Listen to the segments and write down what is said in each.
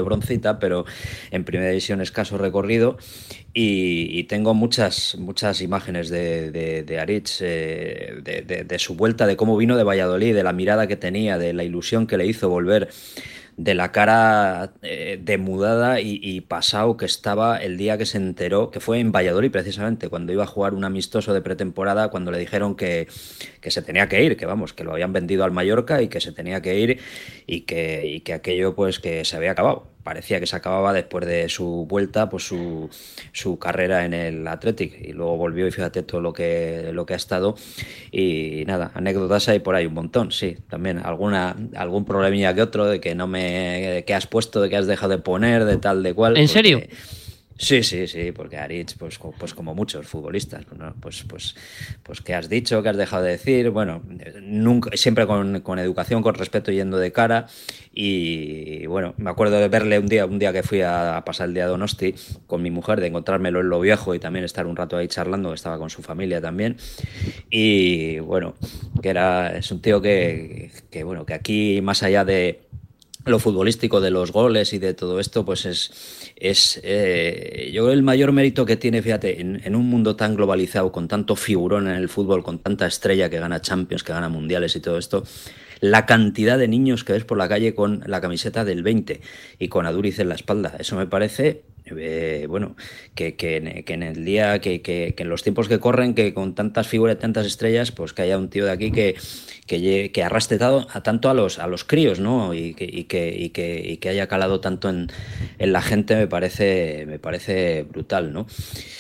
broncita, pero en primera división escaso recorrido. Y tengo muchas imágenes de Aritz, de su vuelta, de cómo vino de Valladolid, de la mirada que tenía, de la ilusión que le hizo volver, de la cara demudada y pasado que estaba el día que se enteró, que fue en Valladolid precisamente, cuando iba a jugar un amistoso de pretemporada, cuando le dijeron que se tenía que ir, que vamos, que lo habían vendido al Mallorca y que se tenía que ir y que aquello pues que se había acabado. Parecía que se acababa después de su vuelta, pues su carrera en el Athletic, y luego volvió y fíjate todo lo que ha estado. Y nada, anécdotas hay por ahí un montón, sí, también algún problemilla que otro, de que que has puesto, de que has dejado de poner, de tal, de cual. ¿En serio? Sí, porque Aritz, pues como muchos futbolistas, ¿no? Pues qué has dicho, qué has dejado de decir, bueno, nunca, siempre con educación, con respeto, yendo de cara. Y bueno, me acuerdo de verle un día que fui a pasar el día de Donosti con mi mujer, de encontrármelo en Lo Viejo y también estar un rato ahí charlando, que estaba con su familia también. Y bueno, es un tío que bueno, que aquí, más allá de lo futbolístico, de los goles y de todo esto, pues yo creo el mayor mérito que tiene, fíjate, en un mundo tan globalizado, con tanto figurón en el fútbol, con tanta estrella que gana Champions, que gana Mundiales y todo esto, la cantidad de niños que ves por la calle con la camiseta del 20 y con Aduriz en la espalda. Eso me parece, bueno, que en el día, que en los tiempos que corren, que con tantas figuras y tantas estrellas, pues que haya un tío de aquí que arrastre tanto a los críos, ¿no? Y que haya calado tanto en la gente, me parece brutal, ¿no?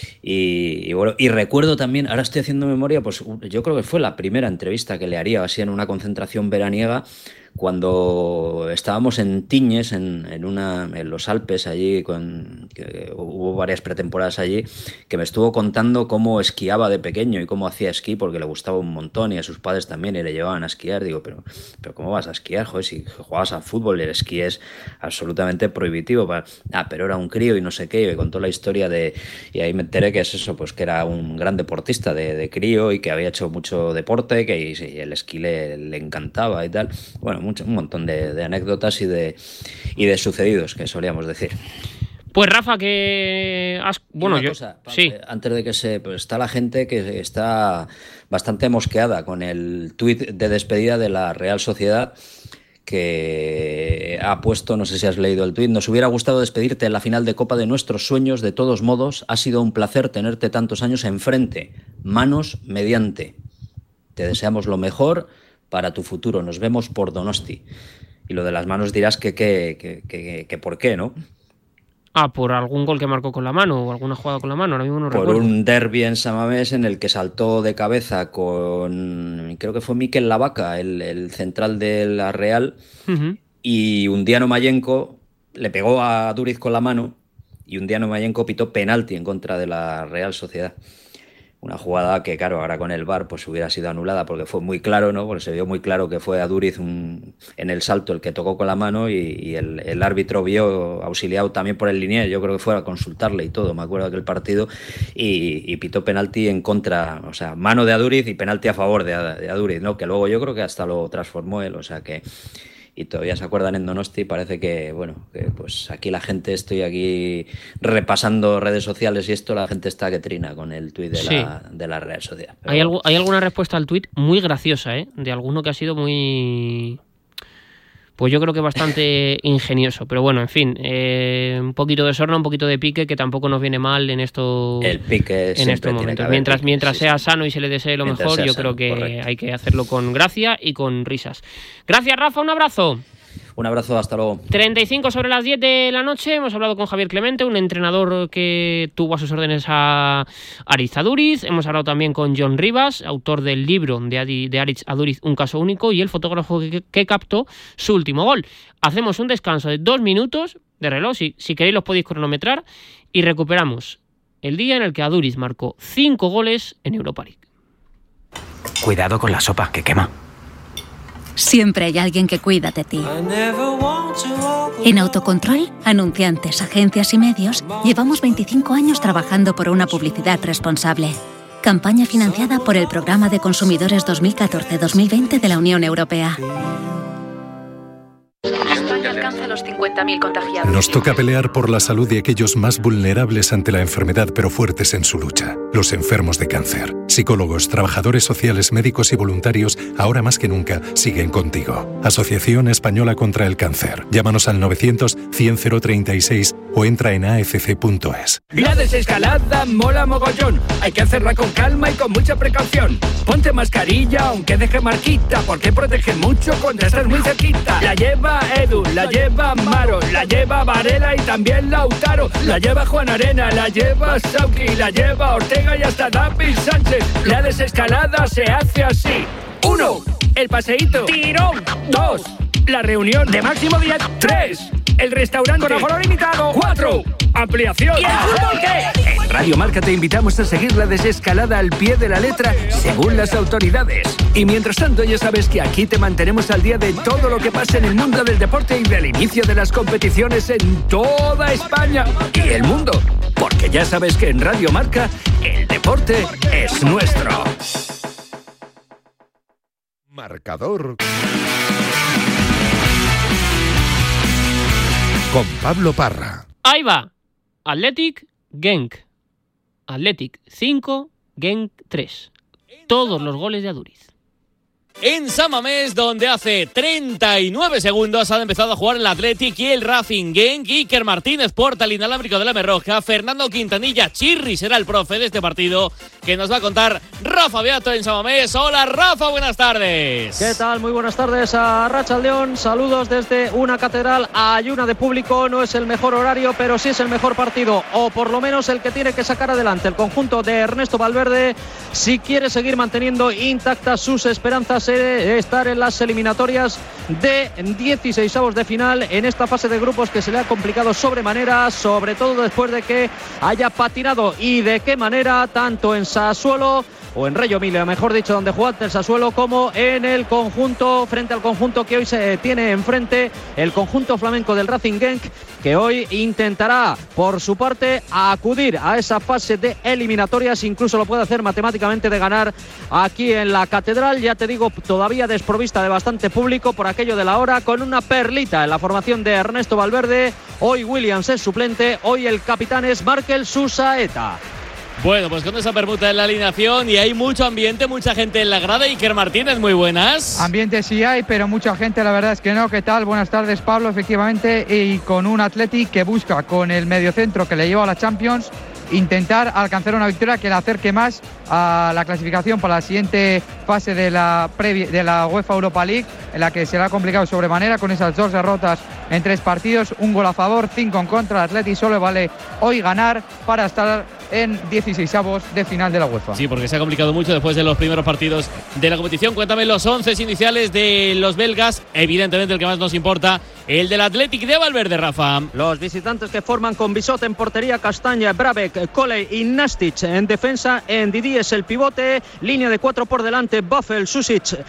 Y bueno, y recuerdo también, ahora estoy haciendo memoria, pues yo creo que fue la primera entrevista que le haría así en una concentración veraniega, cuando estábamos en Tiñes, en los Alpes, allí, que hubo varias pretemporadas allí, que me estuvo contando cómo esquiaba de pequeño y cómo hacía esquí, porque le gustaba un montón, y a sus padres también, y le llevaban a esquiar. Digo, pero ¿cómo vas a esquiar? Joder, si jugabas al fútbol, el esquí es absolutamente prohibitivo. Pero era un crío y no sé qué, y me contó la historia y ahí me enteré que es eso, pues que era un gran deportista de crío y que había hecho mucho deporte, que y el esquí le encantaba y tal. Bueno, un montón de anécdotas y de sucedidos, que solíamos decir. Pues Rafa, que has... Bueno, una cosa, sí. Antes de que pues está la gente que está bastante mosqueada con el tuit de despedida de la Real Sociedad, que ha puesto, no sé si has leído el tuit: nos hubiera gustado despedirte en la final de Copa de nuestros sueños, de todos modos, ha sido un placer tenerte tantos años enfrente, manos mediante. Te deseamos lo mejor para tu futuro, nos vemos por Donosti. Y lo de las manos dirás que por qué, ¿no? Por algún gol que marcó con la mano o alguna jugada con la mano, ahora mismo no recuerdo. Por un derbi en San Mamés en el que saltó de cabeza creo que fue Mikel Lavaca, el central de la Real, y Undiano Mayenko le pegó a Duriz con la mano, y Undiano Mayenko pitó penalti en contra de la Real Sociedad. Una jugada que, claro, ahora con el VAR pues hubiera sido anulada, porque fue muy claro, ¿no? Porque se vio muy claro que fue Aduriz en el salto el que tocó con la mano, y el árbitro vio, auxiliado también por el linier, yo creo que fue a consultarle y todo, me acuerdo de aquel partido, y pitó penalti en contra, o sea, mano de Aduriz y penalti a favor de Aduriz, ¿no? Que luego yo creo que hasta lo transformó él, o sea que... Y todavía se acuerdan en Donosti. Parece que, bueno, que pues aquí la gente, estoy aquí repasando redes sociales y esto, la gente está que trina con el tuit de la Real Sociedad. Pero... ¿Hay alguna respuesta al tuit muy graciosa, de alguno que ha sido muy... Pues yo creo que bastante ingenioso, pero bueno, en fin, un poquito de sorna, un poquito de pique, que tampoco nos viene mal en estos momentos. Mientras sea sano y se le desee lo mejor, yo creo que correcto. Hay que hacerlo con gracia y con risas. Gracias, Rafa, un abrazo. Un abrazo, hasta luego. 35 sobre las 10 de la noche, hemos hablado con Javier Clemente, un entrenador que tuvo a sus órdenes a Aritz Aduriz. Hemos hablado también con John Rivas, autor del libro de Aritz Aduriz, un caso único, y el fotógrafo que captó su último gol. Hacemos un descanso de 2 minutos de reloj, si queréis los podéis cronometrar, y recuperamos el día en el que Aduriz marcó 5 goles en Europa League. Cuidado con la sopa, que quema. Siempre hay alguien que cuida de ti. En Autocontrol, anunciantes, agencias y medios, llevamos 25 años trabajando por una publicidad responsable. Campaña financiada por el Programa de Consumidores 2014-2020 de la Unión Europea. España alcanza los 250.000 contagiados. Nos toca pelear por la salud de aquellos más vulnerables ante la enfermedad, pero fuertes en su lucha. Los enfermos de cáncer. Psicólogos, trabajadores sociales, médicos y voluntarios, ahora más que nunca, siguen contigo. Asociación Española contra el Cáncer. Llámanos al 900-100-036 o entra en afc.es. La desescalada mola mogollón. Hay que hacerla con calma y con mucha precaución. Ponte mascarilla aunque deje marquita, porque protege mucho cuando estás muy cerquita. La lleva Edu, la lleva Maro, la lleva Varela y también Lautaro. La lleva Juan Arena, la lleva Sauki, la lleva Ortega y hasta David Sánchez. La desescalada se hace así. 1. El paseíto. Tirón. 2. La reunión de máximo 10. 3. El restaurante con aforo limitado. 4. Ampliación. ¿Y el fútbol qué? En Radio Marca te invitamos a seguir la desescalada al pie de la letra según las autoridades. Y mientras tanto ya sabes que aquí te mantenemos al día de todo lo que pasa en el mundo del deporte y del inicio de las competiciones en toda España y el mundo. Porque ya sabes que en Radio Marca el deporte es nuestro. Marcador con Pablo Parra. Ahí va. Athletic, Genk. Athletic 5, Genk 3. Todos los goles de Aduriz. En San Mamés, donde hace 39 segundos han empezado a jugar el Athletic y el Racing Genk. Iker Martínez porta el inalámbrico de la Merroja. Fernando Quintanilla Chirri será el profe de este partido, que nos va a contar Rafa Beato en San Mamés. Hola Rafa, buenas tardes. ¿Qué tal? Muy buenas tardes a Rachaldeón. Saludos desde una catedral ayuna de público. No es el mejor horario, pero sí es el mejor partido, o por lo menos el que tiene que sacar adelante el conjunto de Ernesto Valverde si quiere seguir manteniendo intactas sus esperanzas de estar en las eliminatorias de 16avos de final en esta fase de grupos que se le ha complicado sobremanera, sobre todo después de que haya patinado, y de qué manera, tanto en Sassuolo, o en Reggio Emilia, mejor dicho, donde jugó ante el Sassuolo, como en el conjunto, frente al conjunto que hoy se tiene enfrente, el conjunto flamenco del Racing Genk, que hoy intentará, por su parte, acudir a esa fase de eliminatorias. Incluso lo puede hacer matemáticamente de ganar aquí en la catedral. Ya te digo, todavía desprovista de bastante público por aquello de la hora, con una perlita en la formación de Ernesto Valverde. Hoy Williams es suplente, hoy el capitán es Markel Susaeta. Bueno, pues con esa permuta en la alineación, y hay mucho ambiente, mucha gente en la grada. Iker Martínez, muy buenas. Ambiente sí hay, pero mucha gente la verdad es que no. ¿Qué tal? Buenas tardes, Pablo, efectivamente, y con un Athletic que busca, con el mediocentro que le lleva a la Champions, intentar alcanzar una victoria que le acerque más a la clasificación para la siguiente fase de la UEFA Europa League, en la que será complicado sobremanera con esas 2 derrotas en 3 partidos, un gol a favor, 5 en contra. Al Athletic solo vale hoy ganar para estar en 16avos de final de la UEFA. Sí, porque se ha complicado mucho después de los primeros partidos de la competición. Cuéntame los 11 iniciales de los belgas. Evidentemente el que más nos importa, el del Athletic de Valverde, Rafa. Los visitantes que forman con Bisot en portería, Castaña, Brabec, Coley y Nastic en defensa. En Didi es el pivote, línea de 4 por delante, Buffel, Susic,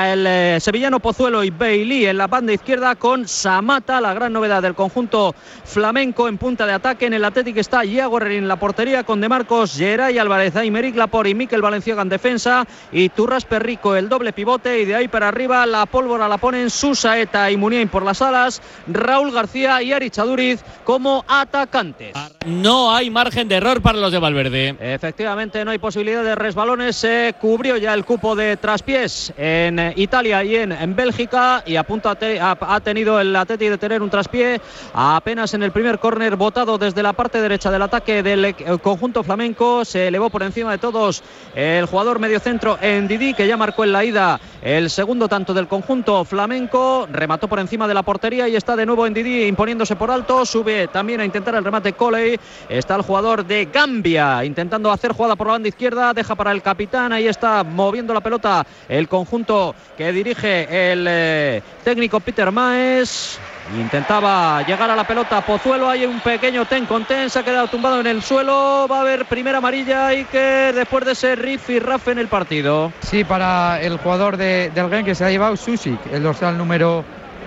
el sevillano Pozuelo y Bailey en la banda izquierda, con Samata, la gran novedad del conjunto flamenco, en punta de ataque. En el Athletic está Iago Herrera en la portería, con De Marcos, Geray Álvarez, Aymeric Laporte y Mikel Valenciaga en defensa, y Turras Perrico el doble pivote, y de ahí para arriba la pólvora la ponen Susaeta y Muniain por las alas, Raúl García y Aritz Aduriz como atacantes. No hay margen de error para los de Valverde. Efectivamente, no hay posibilidad de resbalones. Se cubrió ya el cupo de traspiés en Italia y en Bélgica, y a punto ha tenido el Atleti de tener un traspié apenas en el primer córner botado desde la parte derecha del ataque del conjunto flamenco. Se elevó por encima de todos el jugador mediocentro Ndidi, que ya marcó en la ida el segundo tanto del conjunto flamenco. Remató por encima de la portería y está de nuevo Ndidi imponiéndose por alto. Sube también a intentar el remate Coley. Está el jugador de Gambia intentando hacer jugada por la banda izquierda. Deja para el capitán. Ahí está moviendo la pelota el conjunto que dirige el técnico Peter Maes. Intentaba llegar a la pelota Pozuelo. Hay un pequeño ten con ten. Se ha quedado tumbado en el suelo. Va a haber primera amarilla, y que después de ese riff y raf en el partido. Sí, para el jugador del Genk, que se ha llevado Susic, el dorsal número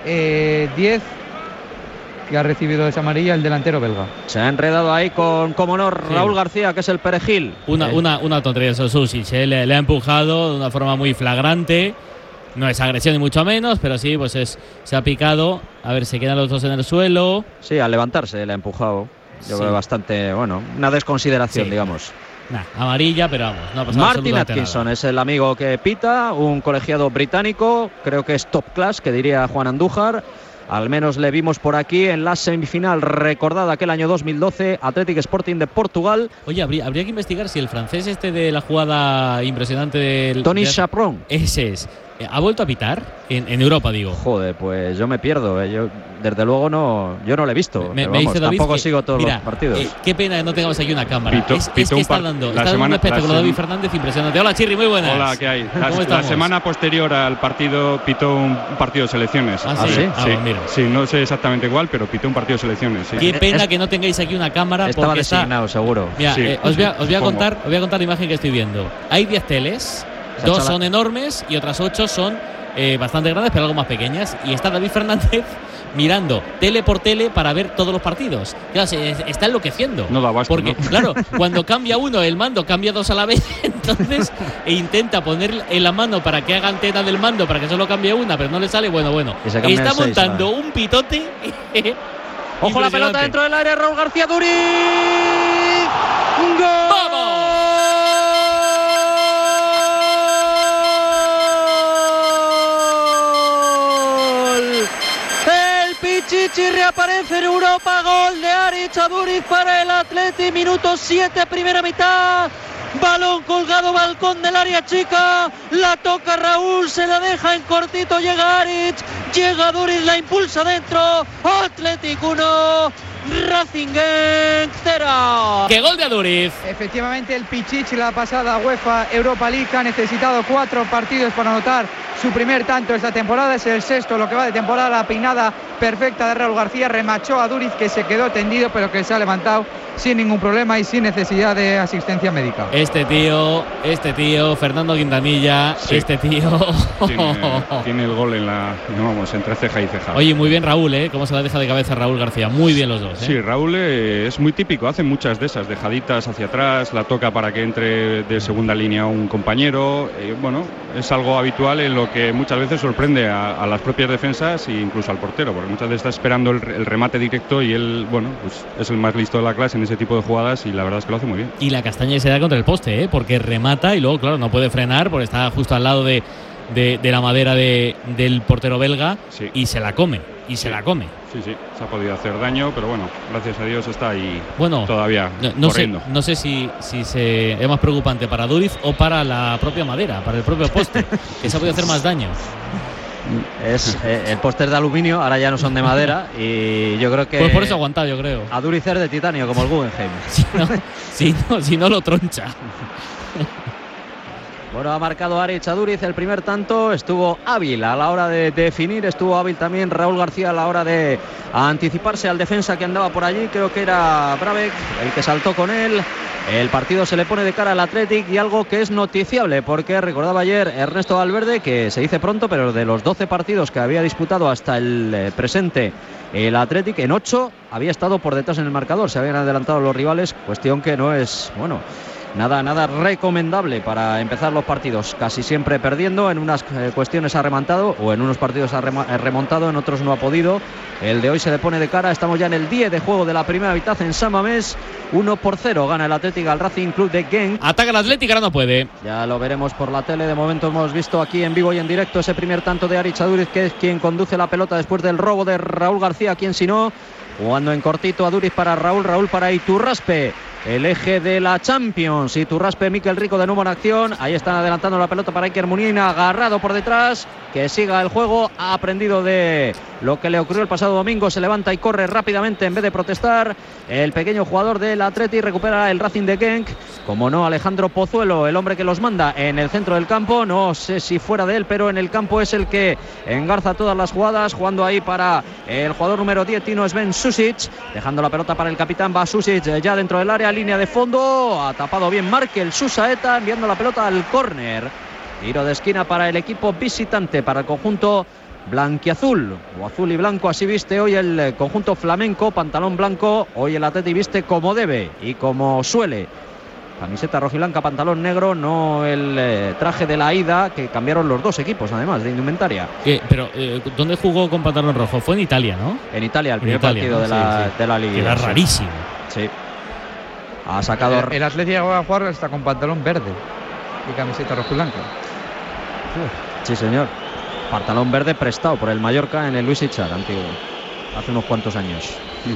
10, que ha recibido esa amarilla, el delantero belga. Se ha enredado ahí con, como no, Raúl García, que es el perejil. Una tontería eso, Susic, le ha empujado de una forma muy flagrante. No es agresión ni mucho menos, pero sí, pues se ha picado. A ver, se quedan los dos en el suelo. Sí, al levantarse le ha empujado. Yo creo bastante, bueno, una desconsideración, digamos. Amarilla, pero vamos, no ha pasado Martin Atkinson nada. Es el amigo que pita, un colegiado británico, creo que es top class, que diría Juan Andújar. Al menos le vimos por aquí en la semifinal recordada aquel año 2012, Athletic Sporting de Portugal. Oye, habría que investigar si el francés de la jugada impresionante del... Tony Chaperon. Ese es. ¿Ha vuelto a pitar? En Europa, digo. Joder, pues yo me pierdo. Yo, desde luego, yo no lo he visto. Me dice David tampoco sigo todos los partidos. Qué pena que no tengamos aquí una cámara. Es que está dando un espectáculo David Fernández impresionante. Hola, Chirri, muy buenas. Hola, ¿qué hay? La semana posterior al partido pitó un partido de selecciones. ¿Ah, sí? Mira. Sí, no sé exactamente igual, pero pitó un partido de selecciones. Sí. Qué pena que no tengáis aquí una cámara. Estaba designado, seguro. Mira, os voy a contar la imagen que estoy viendo. Hay 10 teles, 2 son enormes y otras 8 son bastante grandes, pero algo más pequeñas. Y está David Fernández mirando tele por tele para ver todos los partidos. Claro, se está enloqueciendo. No da abasto, porque, ¿no? Claro, cuando cambia uno, el mando cambia 2 a la vez. Entonces, intenta poner en la mano para que haga antena del mando para que solo cambie una, pero no le sale. Bueno. Está montando un pitote. Ojo la pelota dentro del área, Raúl García Duriz. ¡Gol! ¡Vamos! Pichichi reaparece en Europa, gol de Aritz Aduriz para el Atleti, minuto 7, primera mitad. Balón colgado, balcón del área chica, la toca Raúl, se la deja en cortito, llega Aritz, llega Aduriz, la impulsa dentro, Athletic 1, Racing Genk 0. ¡Qué gol de Aduriz! Efectivamente, el Pichichi la pasada UEFA Europa League ha necesitado 4 partidos para anotar su primer tanto esta temporada, es el 6º lo que va de temporada. La peinada perfecta de Raúl García remachó a Aduriz, que se quedó tendido pero que se ha levantado sin ningún problema y sin necesidad de asistencia médica. Este tío, Fernando Quintanilla, sí. Tiene el gol entre ceja y ceja. Oye, muy bien Raúl, cómo se la deja de cabeza Raúl García, muy bien los dos. Sí, Raúl es muy típico, hace muchas de esas dejaditas hacia atrás, la toca para que entre de segunda línea un compañero, es algo habitual en lo que muchas veces sorprende a las propias defensas e incluso al portero, porque muchas veces está esperando el remate directo y él, pues es el más listo de la clase en ese tipo de jugadas y la verdad es que lo hace muy bien. Y la castaña se da contra el poste, porque remata y luego, claro, no puede frenar porque está justo al lado de la madera del portero belga, sí. y se la come. Sí, se ha podido hacer daño, pero gracias a Dios está ahí todavía corriendo. No sé si es más preocupante para Aduriz o para la propia madera, para el propio poste, que se ha podido hacer más daño. El poste es de aluminio, ahora ya no son de madera y yo creo que... Pues por eso ha aguantado, yo creo. Aduriz es de titanio, como el Guggenheim. Si no lo troncha. Bueno, ha marcado Aritz Aduriz el primer tanto, estuvo hábil a la hora de definir, estuvo hábil también Raúl García a la hora de anticiparse al defensa que andaba por allí, creo que era Brabec el que saltó con él. El partido se le pone de cara al Athletic y algo que es noticiable, porque recordaba ayer Ernesto Valverde que se dice pronto, pero de los 12 partidos que había disputado hasta el presente el Athletic, en 8 había estado por detrás en el marcador, se habían adelantado los rivales, cuestión que no es, nada recomendable para empezar los partidos, casi siempre perdiendo, en unas cuestiones ha remontado o en unos partidos ha remontado, en otros no ha podido. El de hoy se le pone de cara, estamos ya en el 10 de juego de la primera mitad en San Mamés, 1-0 gana el Athletic al Racing Club de Genk. Ataca el Athletic, ahora no puede. Ya lo veremos por la tele, de momento hemos visto aquí en vivo y en directo ese primer tanto de Aritz Aduriz, que es quien conduce la pelota después del robo de Raúl García, quien si no, jugando en cortito Aduriz para Raúl para Iturraspe. El eje de la Champions, Iturraspe, Mikel Rico de nuevo en acción. Ahí están adelantando la pelota para Iker Munina, agarrado por detrás, que siga el juego. Ha aprendido de lo que le ocurrió el pasado domingo, se levanta y corre rápidamente en vez de protestar. El pequeño jugador del Atleti recupera el Racing de Genk. Como no, Alejandro Pozuelo, el hombre que los manda en el centro del campo. No sé si fuera de él, pero en el campo es el que engarza todas las jugadas, jugando ahí para el jugador número 10, Tino Sven Susic, dejando la pelota para el capitán. Va Susic ya dentro del área, línea de fondo, ha tapado bien Markel Susaeta, enviando la pelota al córner. Tiro de esquina para el equipo visitante, para el conjunto blanquiazul, o azul y blanco, así viste hoy el conjunto flamenco, pantalón blanco. Hoy el Atleti viste como debe y como suele. Camiseta rojiblanca, pantalón negro, no el traje de la ida, que cambiaron los dos equipos, además, de indumentaria. Pero, ¿dónde jugó con pantalón rojo? Fue en Italia, ¿no? En Italia, el primer partido, ¿no? de la Liga. Era rarísimo. Sí. Ha sacado... El Atlético va a jugar hasta con pantalón verde y camiseta rojiblanca. Sí, señor. Pantalón verde prestado por el Mallorca en el Luis Ichar, antiguo. Hace unos cuantos años.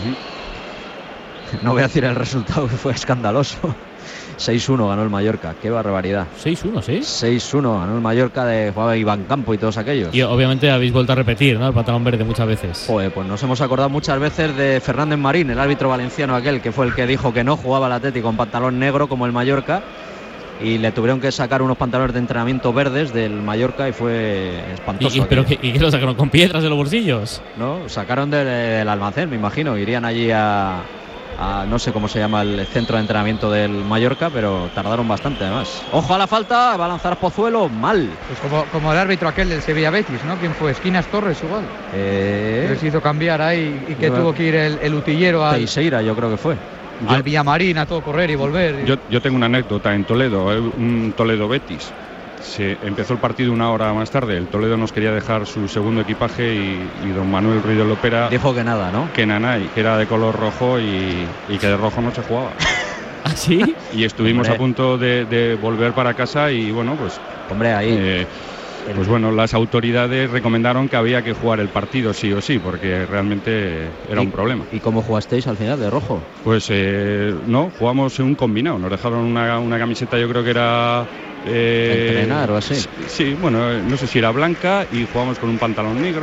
No voy a decir el resultado, que fue escandaloso. 6-1 ganó el Mallorca, qué barbaridad. 6-1, ¿sí? 6-1 ganó el Mallorca, de jugaba Iván Campo y todos aquellos. Y obviamente habéis vuelto a repetir, ¿no? El pantalón verde muchas veces. Joder, pues nos hemos acordado muchas veces de Fernández Marín, el árbitro valenciano aquel, que fue el que dijo que no jugaba el Atlético con pantalón negro como el Mallorca. Y le tuvieron que sacar unos pantalones de entrenamiento verdes del Mallorca y fue espantoso. ¿Y qué lo sacaron? ¿Con piedras de los bolsillos? No, sacaron del almacén, me imagino. Irían allí a no sé cómo se llama el centro de entrenamiento del Mallorca, pero tardaron bastante además. Ojo a la falta, va a lanzar Pozuelo, mal. Pues como el árbitro aquel del Sevilla Betis, ¿no? ¿Quién fue? Esquinas Torres igual. Que se hizo cambiar ahí y que tuvo que ir el utillero al... Teixeira, yo creo que fue. Al Villamarín, a todo correr y volver. Yo tengo una anécdota en Toledo, un Toledo Betis. Se empezó el partido una hora más tarde. El Toledo nos quería dejar su segundo equipaje y don Manuel Ruiz de Lopera dijo que nada, ¿no? Que nanay, que era de color rojo y que de rojo no se jugaba. ¿Ah, sí? Y estuvimos a punto de volver para casa y bueno, pues... Hombre, ahí... pues bueno, las autoridades recomendaron que había que jugar el partido sí o sí, porque realmente era un problema. ¿Y cómo jugasteis al final, de rojo? Pues no, jugamos en un combinado. Nos dejaron una camiseta, yo creo que era... entrenar o así. Sí, bueno, no sé si era blanca y jugamos con un pantalón negro,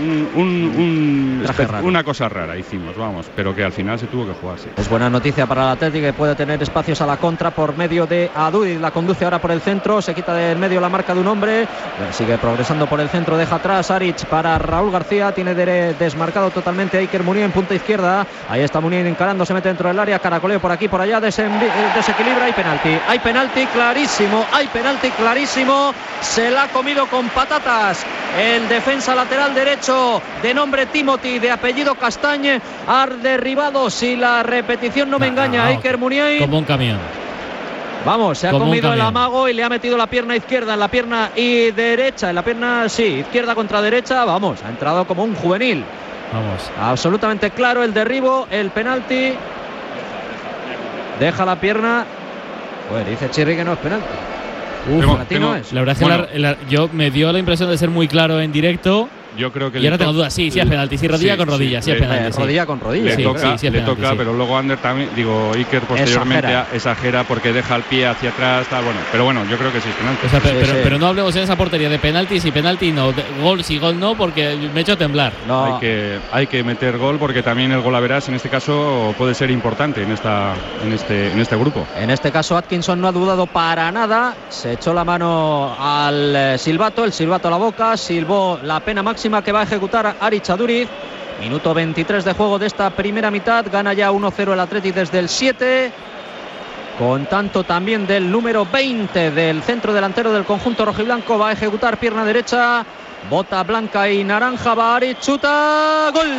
una cosa rara hicimos, vamos, pero que al final se tuvo que jugar, sí. Es buena noticia para el Atlético, que puede tener espacios a la contra por medio de Aduriz. La conduce ahora por el centro, se quita del medio la marca de un hombre, sigue progresando por el centro, deja atrás Aric para Raúl García, tiene desmarcado totalmente a Iker Munier en punta izquierda. Ahí está Munier encarando, se mete dentro del área, caracoleo por aquí, por allá, desequilibra, hay penalti clarísimo. Hay penalti clarísimo, se la ha comido con patatas el defensa lateral derecho de nombre Timothy, de apellido Castañe, ha derribado, si la repetición no me engaña, Iker Munier. Como un camión. Vamos, se ha comido el amago y le ha metido la pierna izquierda en la pierna y derecha, en la pierna, sí, izquierda contra derecha, vamos, ha entrado como un juvenil. Vamos. Absolutamente claro el derribo, el penalti. Deja la pierna. Pues dice Chirri que no es penalti. La verdad es que yo me dio la impresión de ser muy claro en directo. Yo creo que y ahora tengo dudas, sí es penalti, sí, rodilla con rodilla, sí es penalti. Rodilla con rodilla. Le toca, pero luego Ander también, Iker posteriormente exagera porque deja el pie hacia atrás, tal, bueno, pero bueno, yo creo que sí es penalti. O sea, pero no hablemos en esa portería de penalti, si penalti no, gol si gol no, porque me he hecho temblar. No. Hay que meter gol porque también el golaveras en este caso puede ser importante en este grupo. En este caso Atkinson no ha dudado para nada, se echó la mano al silbato, el silbato a la boca, silbó la pena máxima que va a ejecutar Aric Aduriz. Minuto 23 de juego de esta primera mitad, gana ya 1-0 el Athletic desde el 7, con tanto también del número 20 del centro delantero del conjunto rojiblanco. Va a ejecutar pierna derecha, bota blanca y naranja, va Aric, chuta, gol.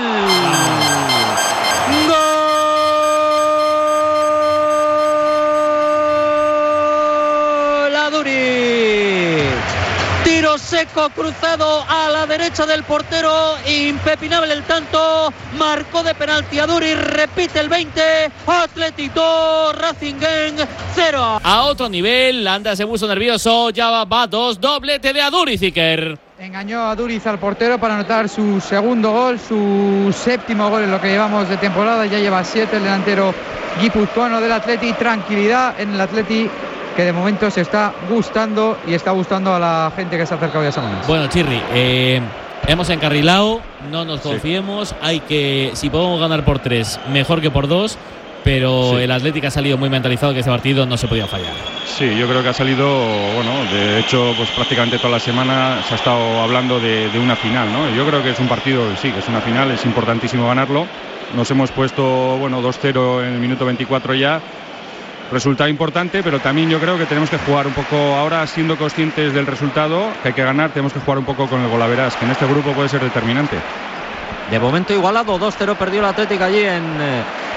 ¡Gol! Aduriz. Tiro seco cruzado a la derecha del portero, impepinable el tanto, marcó de penalti Aduriz, repite el 20, Atlético Racing Genk 0. A otro nivel, Landa se puso nervioso, ya va 2, doblete de Aduriz, Iker. Engañó a Aduriz al portero para anotar su segundo gol, su séptimo gol en lo que llevamos de temporada, ya lleva 7 el delantero guipuzcoano del Atleti. Tranquilidad en el Atleti, que de momento se está gustando y está gustando a la gente que se ha acercado ya a Samames. Bueno, Chirri, hemos encarrilado, no nos confiemos, hay que, si podemos ganar por 3, mejor que por 2, pero el Atlético ha salido muy mentalizado que ese partido no se podía fallar. Sí, yo creo que ha salido, bueno, de hecho, pues prácticamente toda la semana se ha estado hablando de una final, ¿no? Yo creo que es un partido, sí, que es una final, es importantísimo ganarlo. Nos hemos puesto, bueno, 2-0 en el minuto 24 ya. Resultado importante, pero también yo creo que tenemos que jugar un poco ahora, siendo conscientes del resultado que hay que ganar, tenemos que jugar un poco con el golaveras, que en este grupo puede ser determinante. De momento igualado, 2-0 perdió el Atlético allí en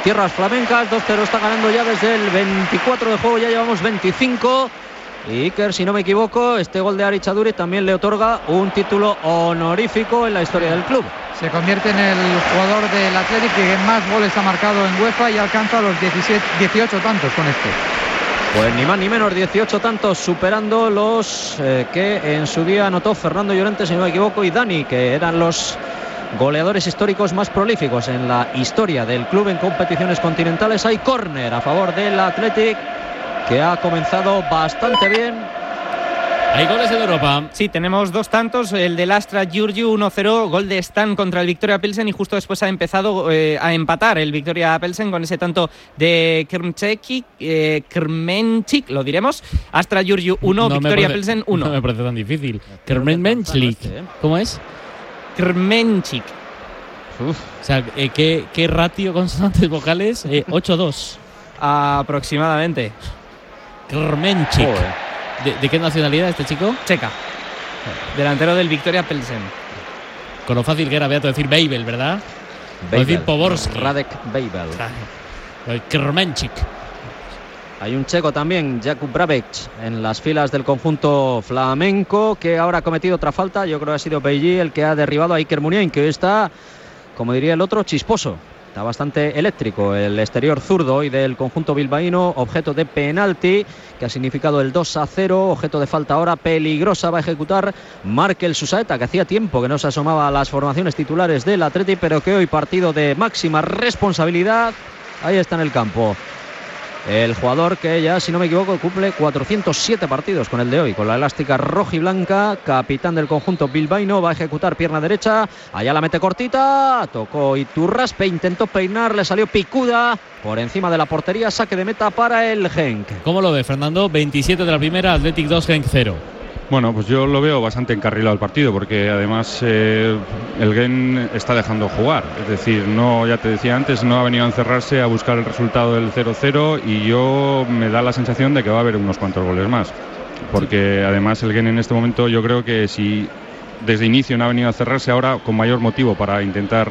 tierras flamencas. 2-0 está ganando ya desde el 24 de juego, ya llevamos 25. Y Iker, si no me equivoco, este gol de Aritz Aduriz también le otorga un título honorífico en la historia del club. Se convierte en el jugador del Athletic que más goles ha marcado en UEFA y alcanza los 18 tantos con este. Pues ni más ni menos, 18 tantos, superando los que en su día anotó Fernando Llorente, si no me equivoco, y Dani, que eran los goleadores históricos más prolíficos en la historia del club en competiciones continentales. Hay córner a favor del Athletic, que ha comenzado bastante bien. Hay goles en Europa. Sí, tenemos 2 tantos. El del Astra Giurgiu 1-0, gol de Stan contra el Victoria Pilsen, y justo después ha empezado a empatar el Victoria Pilsen con ese tanto de Kremenchik, lo diremos. Astra Giurgiu 1, no Victoria Pilsen 1. No me parece tan difícil. Kremenchik. ¿Cómo es? Kremenchik. O sea, ¿qué ratio consonantes vocales? 8-2. Aproximadamente. Kremenchik. ¿De qué nacionalidad este chico? Checa. Delantero del Victoria Pilsen. Con lo fácil que era, Beato, decir Babel, ¿verdad? O decir Poborski. Radek Babel. Kremenchik. Hay un checo también, Jakub Brabec, en las filas del conjunto flamenco, que ahora ha cometido otra falta. Yo creo que ha sido Beilly el que ha derribado a Iker Muniain, que hoy está, como diría el otro, chisposo. Está bastante eléctrico el exterior zurdo hoy del conjunto bilbaíno, objeto de penalti que ha significado el 2-0, objeto de falta ahora peligrosa, va a ejecutar Markel Susaeta, que hacía tiempo que no se asomaba a las formaciones titulares del Athletic, pero que hoy partido de máxima responsabilidad, ahí está en el campo. El jugador que ya, si no me equivoco, cumple 407 partidos con el de hoy, con la elástica roja y blanca, capitán del conjunto bilbaíno, va a ejecutar pierna derecha, allá la mete cortita, tocó Iturraspe, intentó peinar, le salió picuda, por encima de la portería, saque de meta para el Genk. ¿Cómo lo ve, Fernando? 27 de la primera, Athletic 2, Genk 0. Bueno, pues yo lo veo bastante encarrilado el partido, porque además el Genk está dejando jugar. Es decir, no, ya te decía antes, no ha venido a encerrarse a buscar el resultado del 0-0, y yo me da la sensación de que va a haber unos cuantos goles más. Porque además el Genk en este momento, yo creo que si desde inicio no ha venido a cerrarse, ahora con mayor motivo para intentar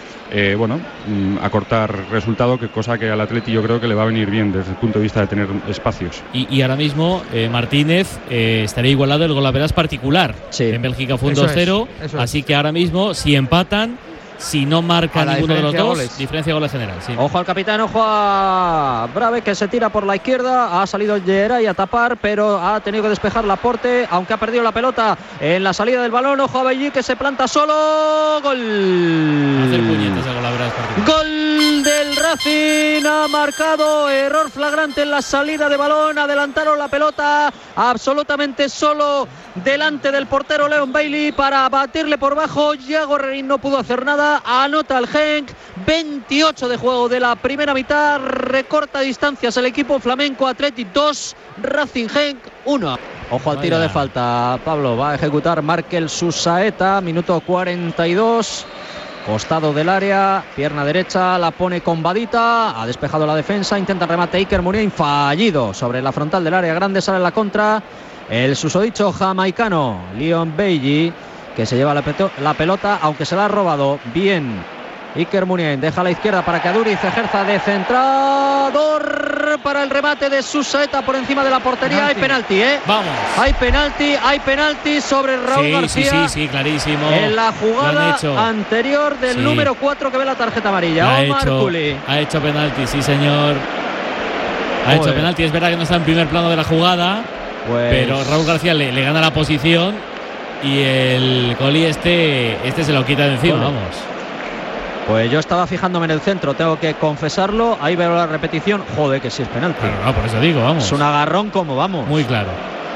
acortar resultado, que cosa que al Atleti yo creo que le va a venir bien desde el punto de vista de tener espacios. Y ahora mismo Martínez estaría igualado el golaveras particular. Sí. En Bélgica fue un 2-0, así que ahora mismo si empatan, si no marca ninguno de los dos, diferencia de goles general. Sí. Ojo al capitán, ojo a Brave, que se tira por la izquierda. Ha salido Geray a tapar, pero ha tenido que despejar Laporte, aunque ha perdido la pelota en la salida del balón. Ojo a Beilly, que se planta solo. Gol. Hacer puñetas a golaveras particular. Gol del Racing. Ha marcado error flagrante en la salida de balón. Adelantaron la pelota absolutamente solo delante del portero Leon Bailey para batirle por bajo. Yago Rerín no pudo hacer nada. Anota el Genk. 28 de juego de la primera mitad. Recorta distancias el equipo flamenco. Athletic 2, Racing Genk 1. Ojo al tiro de falta, Pablo. Va a ejecutar Markel Susaeta. Minuto 42. Costado del área, pierna derecha, la pone con Badita, ha despejado la defensa, intenta remate Iker Muniain, fallido sobre la frontal del área grande, sale la contra el susodicho jamaicano Leon Bailly, que se lleva la pelota, aunque se la ha robado bien Iker Muniain. Deja a la izquierda para que Aduriz ejerza de centrador para el remate de Susaeta por encima de la portería. Hay penalti, Vamos. Hay penalti sobre Raúl García. Sí, clarísimo. En la jugada anterior del número 4 que ve la tarjeta amarilla. Omar Kuli. Ha hecho penalti, sí señor. Ha hecho penalti. Es verdad que no está en primer plano de la jugada, pero Raúl García le gana la posición y el Coli este se lo quita de encima, vamos. Pues yo estaba fijándome en el centro, tengo que confesarlo. Ahí veo la repetición. Joder, que sí es penalti. Claro, por eso digo, vamos. Es un agarrón como vamos. Muy claro.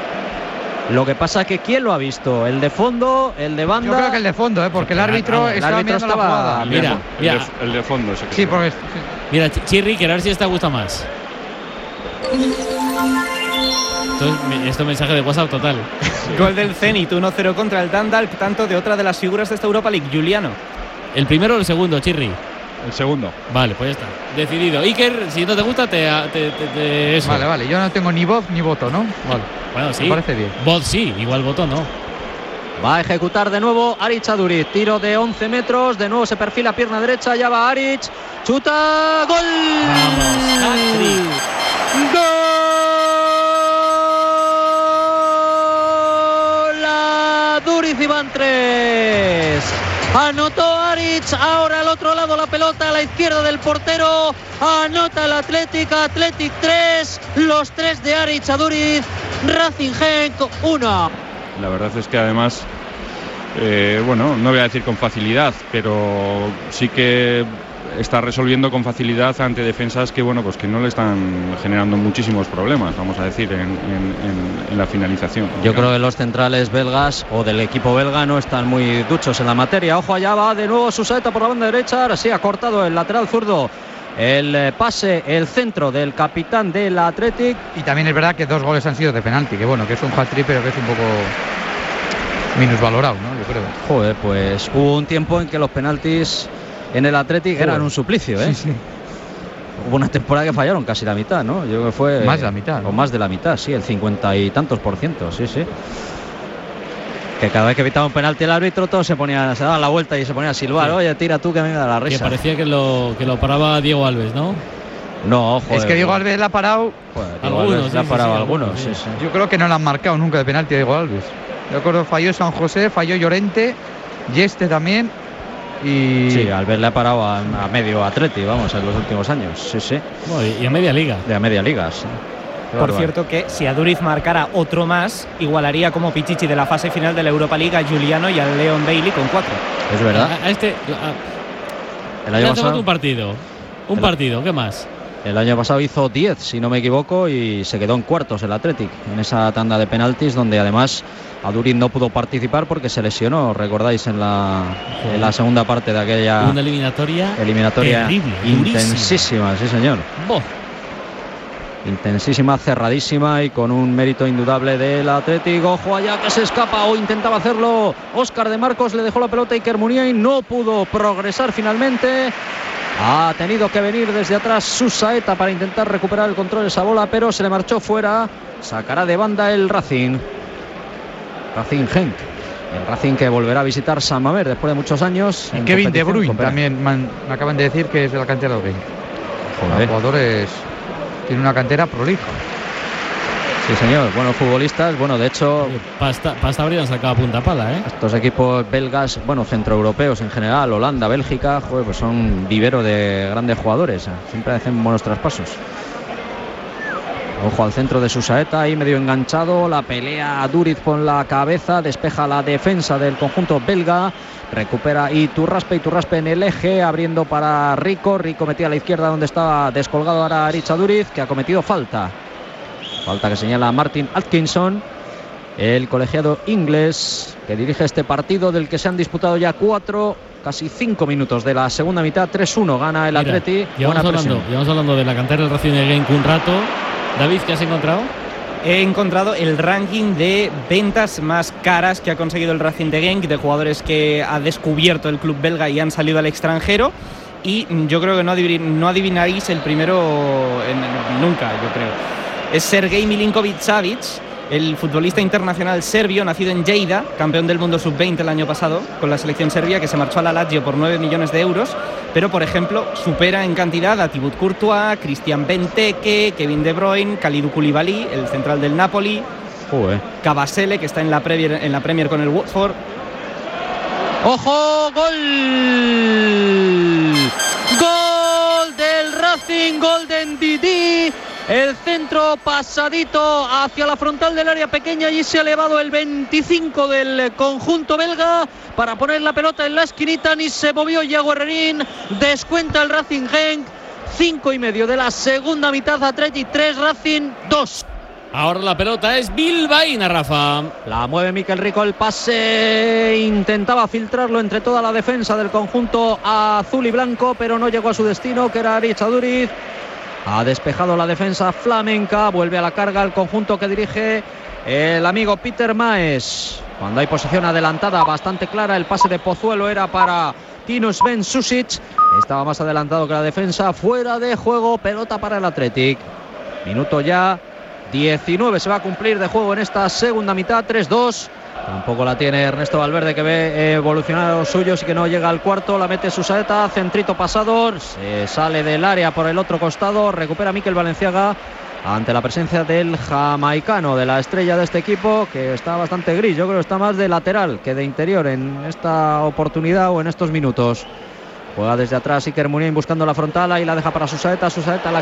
Lo que pasa es que ¿quién lo ha visto? ¿El de fondo? ¿El de banda? Yo creo que el de fondo, porque el árbitro estaba mirando la jugada. Mira. El de fondo. Sí, porque... Mira, Chirri, que a ver si esta gusta más. Esto es mensaje de WhatsApp total. Gol del Zenit, 1-0 contra el Dundalk, tanto de otra de las figuras de esta Europa League, Juliano. ¿El primero o el segundo, Chirri? El segundo. Vale, pues ya está. Decidido. Iker, si no te gusta, eso. Vale. Yo no tengo ni voz ni voto, ¿no? Vale. Bueno, sí. Me parece bien. Voz sí, igual voto no. Va a ejecutar de nuevo Aritz Aduriz. Tiro de 11 metros. De nuevo se perfila pierna derecha. Ya va Aritz. Chuta. ¡Gol! ¡Gol! Aduriz y van 3. Anotó Aritz. Ahora al otro lado la pelota a la izquierda del portero. Anota el Athletic 3. Los 3 de Aritz Aduriz. Racing Genk 1. La verdad es que además, bueno, no voy a decir con facilidad, pero sí que está resolviendo con facilidad ante defensas que, bueno, pues que no le están generando muchísimos problemas, vamos a decir, en la finalización. Yo creo que los centrales belgas o del equipo belga no están muy duchos en la materia. Ojo, allá va de nuevo Susaeta por la banda derecha. Ahora sí ha cortado el lateral zurdo. El pase, el centro del capitán del Athletic. Y también es verdad que 2 goles han sido de penalti, que bueno, que es un hat-trick, pero que es un poco minusvalorado, ¿no? Yo creo. Joder, pues hubo un tiempo en que los penaltis en el Athletic eran un suplicio, ¿eh? Sí. Hubo una temporada que fallaron casi la mitad, ¿no? Yo creo que fue más de la mitad, ¿no? O más de la mitad, sí, el 50 y tantos %, sí. Que cada vez que evitaba un penalti el árbitro, todos se daban la vuelta y se ponía a silbar. Sí. Oye, tira tú que me da la risa. Que parecía que lo paraba Diego Alves, ¿no? No, joder. Es que Diego Alves la ha parado. Algunos. La ha parado algunos. Sí. Yo creo que no la han marcado nunca de penalti a Diego Alves. Yo recuerdo, falló San José, falló Llorente, y este también. Y... Sí, Alves le ha parado a medio Atleti, vamos, en los últimos años. Sí. Bueno, y a media liga. De a media liga, sí. Por cierto, que si Aduriz marcara otro más, igualaría como Pichichi de la fase final de la Europa League a Giuliano y a Leon Bailey con 4. Es verdad. El año pasado un partido, ¿qué más? El año pasado hizo 10, si no me equivoco, y se quedó en cuartos el Athletic, en esa tanda de penaltis, donde además Aduriz no pudo participar porque se lesionó, recordáis, en la segunda parte de aquella... Una eliminatoria terrible, intensísima, sí señor. Intensísima, cerradísima y con un mérito indudable del Atlético. Ojo allá que se escapa o intentaba hacerlo Óscar de Marcos, le dejó la pelota a Iker Muniain, no pudo progresar finalmente. Ha tenido que venir desde atrás Susaeta para intentar recuperar el control de esa bola, pero se le marchó fuera. Sacará de banda el Racing Genk. El Racing que volverá a visitar San Mamés después de muchos años. Y Kevin De Bruyne también me acaban de decir que es de la cantera de Genk. Los jugadores tienen una cantera prolija. Sí, señor, buenos futbolistas. Bueno, de hecho, pasta habrían sacado a punta pala, ¿eh? Estos equipos belgas, bueno, centroeuropeos en general, Holanda, Bélgica, joder, pues son vivero de grandes jugadores. Siempre hacen buenos traspasos. Ojo al centro de Susaeta, ahí medio enganchado. La pelea Aduriz con la cabeza, despeja la defensa del conjunto belga. Recupera Iturraspe en el eje, abriendo para Rico. Rico metía a la izquierda donde estaba descolgado ahora Aritz Aduriz, que ha cometido falta. Falta que señala Martin Atkinson, el colegiado inglés que dirige este partido del que se han disputado ya 4, casi 5 minutos de la segunda mitad. 3-1 gana el Atleti. Llevamos hablando de la cantera del Racing de Genk un rato. David, ¿qué has encontrado? He encontrado el ranking de ventas más caras que ha conseguido el Racing de Genk, de jugadores que ha descubierto el club belga y han salido al extranjero. Y yo creo que no adivinaréis el primero nunca, yo creo. Es Sergei Milinkovic-Savic, el futbolista internacional serbio, nacido en Lleida, campeón del mundo sub-20 el año pasado con la selección serbia, que se marchó a la Lazio por 9 millones de euros, pero por ejemplo supera en cantidad a Thibaut Courtois, Christian Benteke, Kevin De Bruyne, Kalidou Koulibaly, el central del Napoli, Kabasele, que está en la Premier con el Watford. ¡Ojo! ¡Gol! ¡Gol del Racing! ¡Gol de Ndidi! El centro pasadito hacia la frontal del área pequeña, allí se ha elevado el 25 del conjunto belga para poner la pelota en la esquinita, ni se movió Yago Herrerín. Descuenta el Racing Genk. 5:30 de la segunda mitad, Athletic 3, Racing 2. Ahora la pelota es bilbaína, Rafa. La mueve Mikel Rico, el pase intentaba filtrarlo entre toda la defensa del conjunto azul y blanco, pero no llegó a su destino, que era Aritz Aduriz. Ha despejado la defensa flamenca, vuelve a la carga el conjunto que dirige el amigo Peter Maes. Cuando hay posición adelantada bastante clara, el pase de Pozuelo era para Tino Sven Susic. Estaba más adelantado que la defensa, fuera de juego, pelota para el Athletic. Minuto ya 19 se va a cumplir de juego en esta segunda mitad, 3-2. Tampoco la tiene Ernesto Valverde, que ve evolucionar a los suyos y que no llega al cuarto. La mete Susaeta, centrito pasado, se sale del área por el otro costado, recupera Mikel Valenciaga ante la presencia del jamaicano, de la estrella de este equipo, que está bastante gris. Yo creo que está más de lateral que de interior en esta oportunidad o en estos minutos. Juega desde atrás Iker Muniain buscando la frontal, ahí la deja para Susaeta, Susaeta la